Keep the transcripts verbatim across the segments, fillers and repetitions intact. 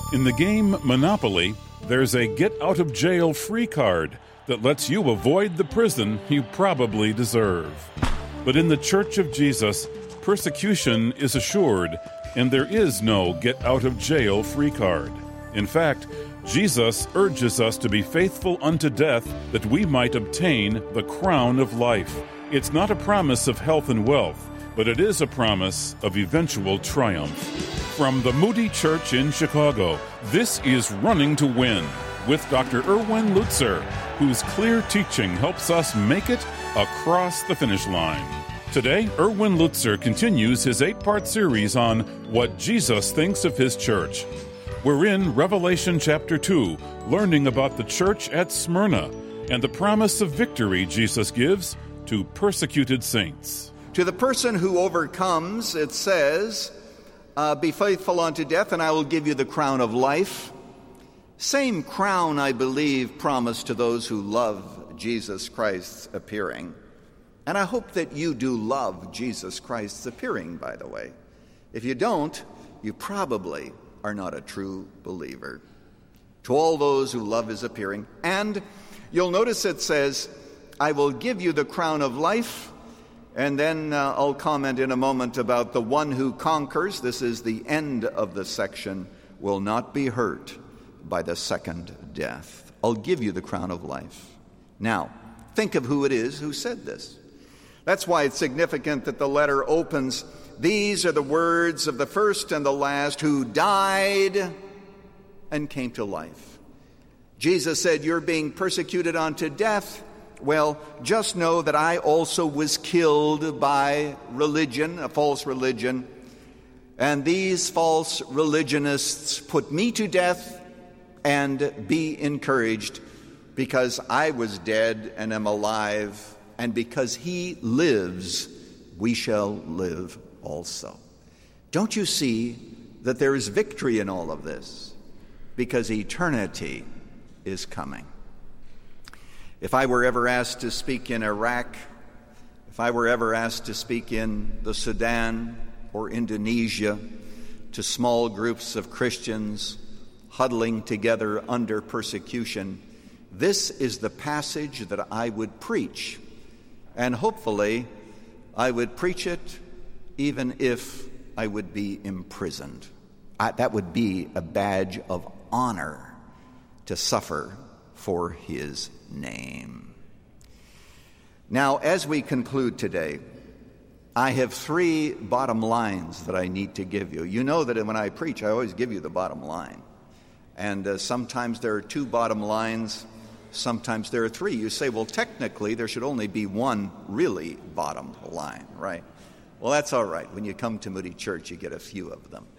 In the game Monopoly, there's a get-out-of-jail-free card that lets you avoid the prison you probably deserve. But in the Church of Jesus, persecution is assured, and there is no get-out-of-jail-free card. In fact, Jesus urges us to be faithful unto death that we might obtain the crown of life. It's not a promise of health and wealth, but it is a promise of eventual triumph. From the Moody Church in Chicago, this is Running to Win with Doctor Erwin Lutzer, whose clear teaching helps us make it across the finish line. Today, Erwin Lutzer continues his eight-part series on what Jesus thinks of his church. We're in Revelation chapter two, learning about the church at Smyrna and the promise of victory Jesus gives to persecuted saints. To the person who overcomes, it says, uh, be faithful unto death, and I will give you the crown of life. Same crown, I believe, promised to those who love Jesus Christ's appearing. And I hope that you do love Jesus Christ's appearing, by the way. If you don't, you probably are not a true believer. To all those who love his appearing. And you'll notice it says, I will give you the crown of life. And then uh, I'll comment in a moment about the one who conquers. This is the end of the section. Will not be hurt by the second death. I'll give you the crown of life. Now, think of who it is who said this. That's why it's significant that the letter opens, these are the words of the first and the last who died and came to life. Jesus said, you're being persecuted unto death. Well, just know that I also was killed by religion, a false religion. And these false religionists put me to death, and be encouraged, because I was dead and am alive, and because he lives, we shall live also. Don't you see that there is victory in all of this? Because eternity is coming. If I were ever asked to speak in Iraq, if I were ever asked to speak in the Sudan or Indonesia to small groups of Christians huddling together under persecution, this is the passage that I would preach. And hopefully, I would preach it even if I would be imprisoned. I, that would be a badge of honor to suffer for his name. Now, as we conclude today, I have three bottom lines that I need to give you. You know that when I preach, I always give you the bottom line. And uh, sometimes there are two bottom lines, sometimes there are three. You say, well, technically, there should only be one really bottom line, right? Well, that's all right. When you come to Moody Church, you get a few of them.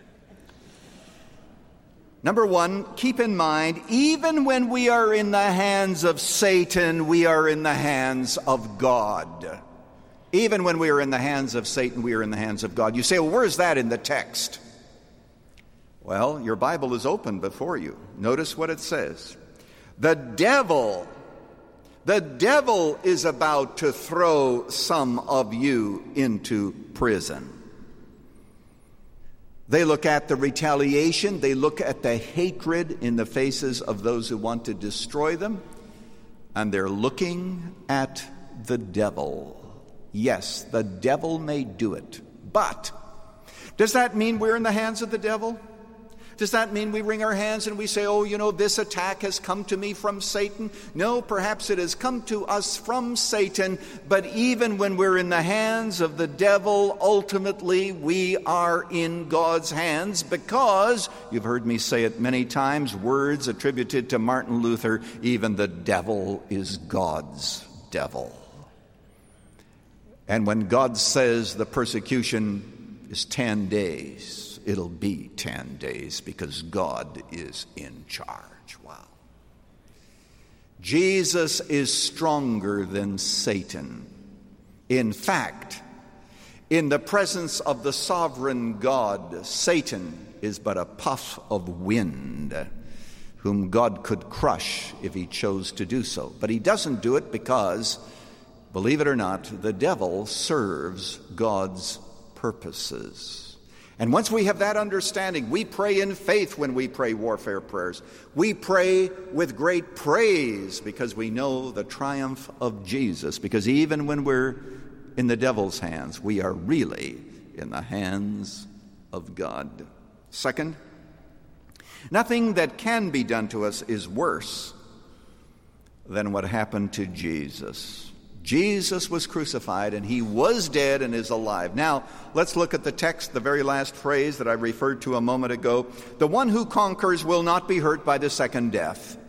Number one, keep in mind, even when we are in the hands of Satan, we are in the hands of God. Even when we are in the hands of Satan, we are in the hands of God. You say, well, where's that in the text? Well, your Bible is open before you. Notice what it says. The devil, the devil is about to throw some of you into prison. They look at the retaliation. They look at the hatred in the faces of those who want to destroy them. And they're looking at the devil. Yes, the devil may do it. But does that mean we're in the hands of the devil? Does that mean we wring our hands and we say, oh, you know, this attack has come to me from Satan? No, perhaps it has come to us from Satan, but even when we're in the hands of the devil, ultimately we are in God's hands, because, you've heard me say it many times, words attributed to Martin Luther, even the devil is God's devil. And when God says the persecution is ten days, it'll be ten days, because God is in charge. Wow. Jesus is stronger than Satan. In fact, in the presence of the sovereign God, Satan is but a puff of wind, whom God could crush if he chose to do so. But he doesn't do it because, believe it or not, the devil serves God's purposes. And once we have that understanding, we pray in faith when we pray warfare prayers. We pray with great praise because we know the triumph of Jesus. Because even when we're in the devil's hands, we are really in the hands of God. Second, nothing that can be done to us is worse than what happened to Jesus. Jesus was crucified, and he was dead and is alive. Now, let's look at the text, the very last phrase that I referred to a moment ago. The one who conquers will not be hurt by the second death.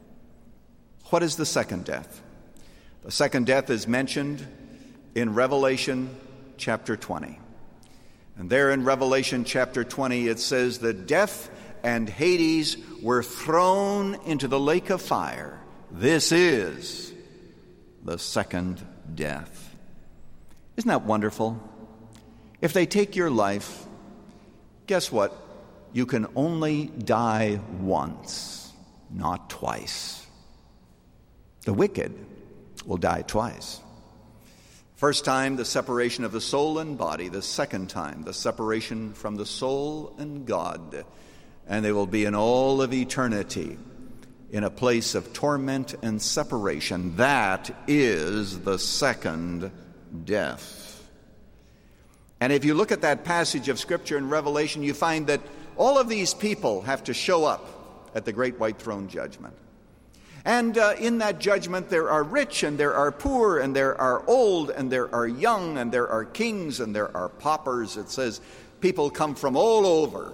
What is the second death? The second death is mentioned in Revelation chapter twenty. And there in Revelation chapter twenty, it says that death and Hades were thrown into the lake of fire. This is the second death. Isn't that wonderful? If they take your life, guess what? You can only die once, not twice. The wicked will die twice. First time, the separation of the soul and body. The second time, the separation from the soul and God. And they will be in all of eternity in a place of torment and separation. That is the second death. And if you look at that passage of Scripture in Revelation, you find that all of these people have to show up at the great white throne judgment. And uh, in that judgment, there are rich and there are poor and there are old and there are young and there are kings and there are paupers. It says people come from all over.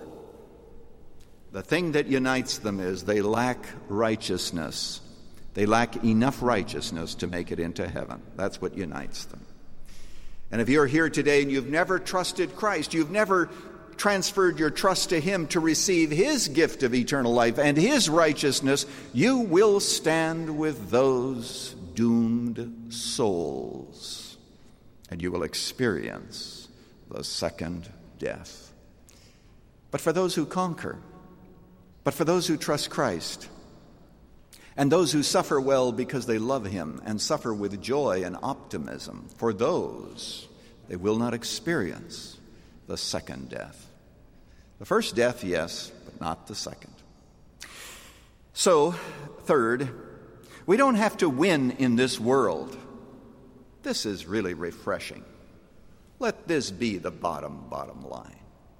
The thing that unites them is they lack righteousness. They lack enough righteousness to make it into heaven. That's what unites them. And if you're here today and you've never trusted Christ, you've never transferred your trust to him to receive his gift of eternal life and his righteousness, you will stand with those doomed souls, and you will experience the second death. But for those who conquer, but for those who trust Christ, and those who suffer well because they love him and suffer with joy and optimism, for those, they will not experience the second death. The first death, yes, but not the second. So, third, we don't have to win in this world. This is really refreshing. Let this be the bottom, bottom line.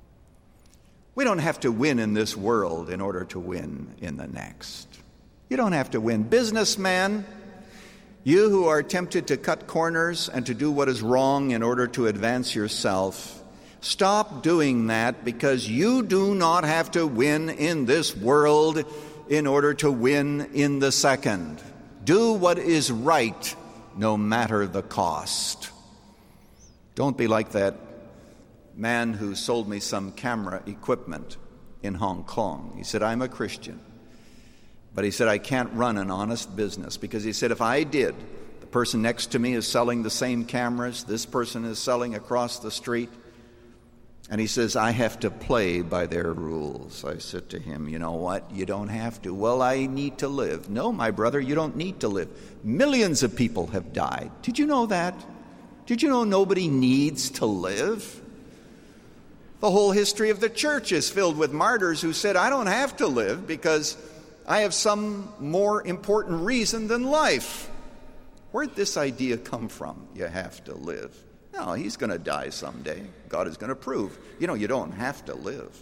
We don't have to win in this world in order to win in the next. You don't have to win. Businessman, you who are tempted to cut corners and to do what is wrong in order to advance yourself, stop doing that, because you do not have to win in this world in order to win in the second. Do what is right, no matter the cost. Don't be like that man who sold me some camera equipment in Hong Kong. He said, I'm a Christian. But he said, I can't run an honest business, because he said, if I did, the person next to me is selling the same cameras, this person is selling across the street, and he says, I have to play by their rules. I said to him, you know what? You don't have to. Well, I need to live. No, my brother, you don't need to live. Millions of people have died. Did you know that? Did you know nobody needs to live? The whole history of the church is filled with martyrs who said, I don't have to live because I have some more important reason than life. Where'd this idea come from? You have to live. No, he's going to die someday. God is going to prove. You know, you don't have to live.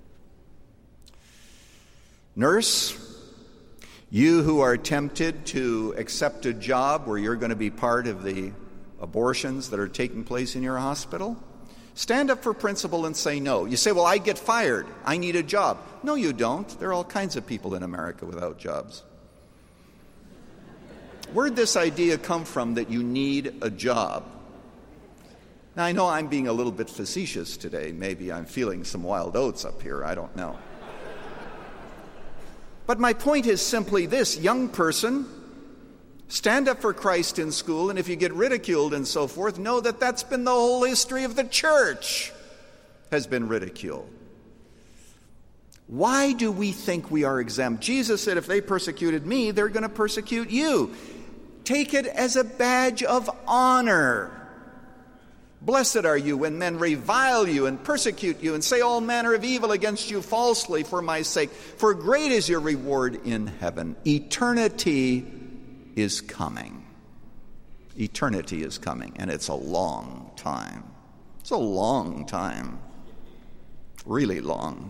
Nurse, you who are tempted to accept a job where you're going to be part of the abortions that are taking place in your hospital, stand up for principle and say no. You say, well, I get fired. I need a job. No, you don't. There are all kinds of people in America without jobs. Where'd this idea come from that you need a job? Now, I know I'm being a little bit facetious today. Maybe I'm feeling some wild oats up here. I don't know. But my point is simply this, young person, stand up for Christ in school, and if you get ridiculed and so forth, know that that's been the whole history of the church, has been ridiculed. Why do we think we are exempt? Jesus said, if they persecuted me, they're going to persecute you. Take it as a badge of honor. Blessed are you when men revile you and persecute you and say all manner of evil against you falsely for my sake. For great is your reward in heaven. Eternity is coming. Eternity is coming, and it's a long time. It's a long time. Really long.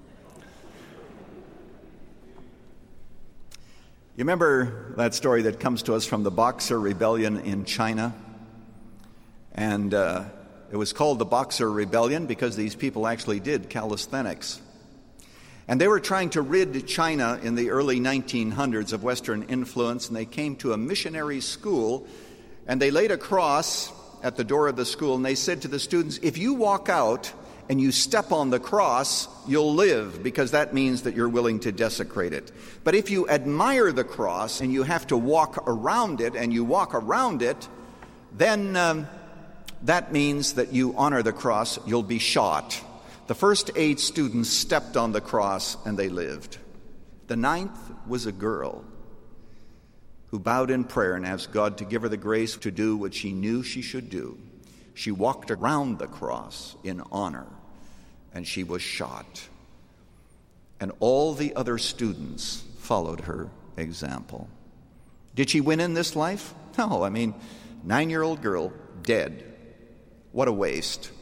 You remember that story that comes to us from the Boxer Rebellion in China? And uh, it was called the Boxer Rebellion because these people actually did calisthenics. And they were trying to rid China in the early nineteen hundreds of Western influence, and they came to a missionary school, and they laid a cross at the door of the school, and they said to the students, if you walk out and you step on the cross, you'll live, because that means that you're willing to desecrate it. But if you admire the cross and you have to walk around it, and you walk around it, then um, that means that you honor the cross, you'll be shot. The first eight students stepped on the cross and they lived. The ninth was a girl who bowed in prayer and asked God to give her the grace to do what she knew she should do. She walked around the cross in honor, and she was shot. And all the other students followed her example. Did she win in this life? No, I mean, nine-year-old girl, dead. What a waste.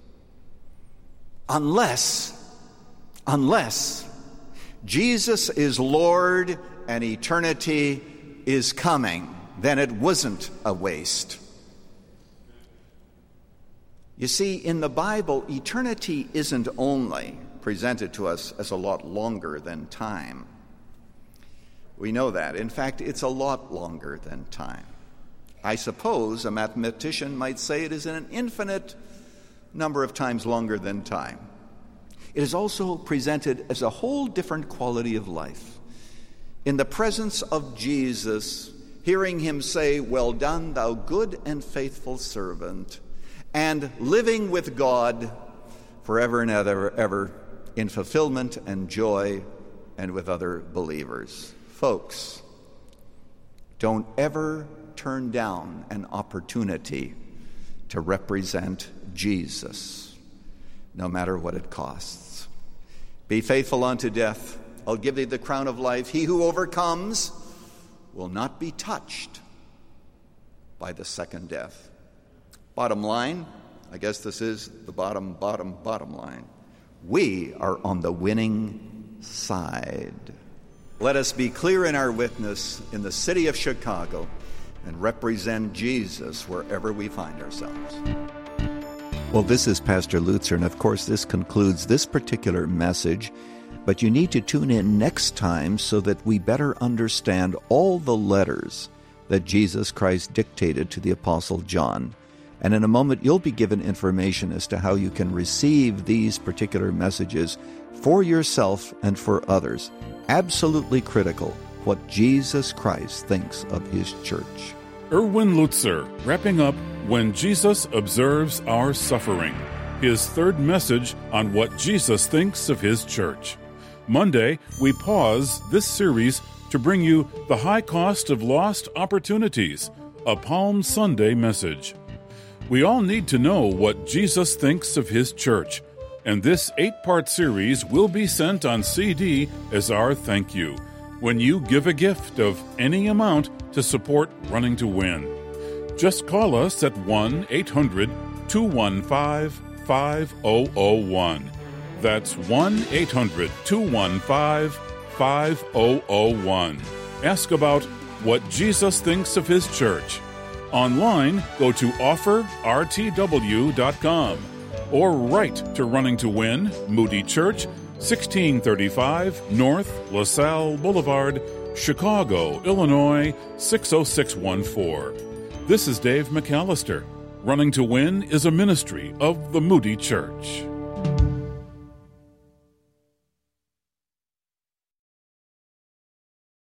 Unless, unless Jesus is Lord and eternity is coming, then it wasn't a waste. You see, in the Bible, eternity isn't only presented to us as a lot longer than time. We know that. In fact, it's a lot longer than time. I suppose a mathematician might say it is an infinite number of times longer than time. It is also presented as a whole different quality of life. In the presence of Jesus, hearing him say, well done, thou good and faithful servant, and living with God forever and ever, ever in fulfillment and joy and with other believers. Folks, don't ever turn down an opportunity to represent Jesus, no matter what it costs. Be faithful unto death. I'll give thee the crown of life. He who overcomes will not be touched by the second death. Bottom line, I guess this is the bottom, bottom, bottom line. We are on the winning side. Let us be clear in our witness in the city of Chicago and represent Jesus wherever we find ourselves. Well, this is Pastor Lutzer, and of course this concludes this particular message, but you need to tune in next time so that we better understand all the letters that Jesus Christ dictated to the Apostle John. And in a moment, you'll be given information as to how you can receive these particular messages for yourself and for others. Absolutely critical what Jesus Christ thinks of his church. Erwin Lutzer, wrapping up When Jesus Observes Our Suffering, his third message on what Jesus thinks of his church. Monday, we pause this series to bring you The High Cost of Lost Opportunities, a Palm Sunday message. We all need to know what Jesus thinks of his church, and this eight-part series will be sent on C D as our thank you when you give a gift of any amount to support Running to Win. Just call us at one eight hundred two one five five zero zero one. That's one eight hundred two one five five zero zero one. Ask about what Jesus thinks of his church. Online, go to offer r t w dot com or write to Running to Win, Moody Church, sixteen thirty-five North LaSalle Boulevard, Chicago, Illinois, six oh six one four. This is Dave McAllister. Running to Win is a ministry of the Moody Church.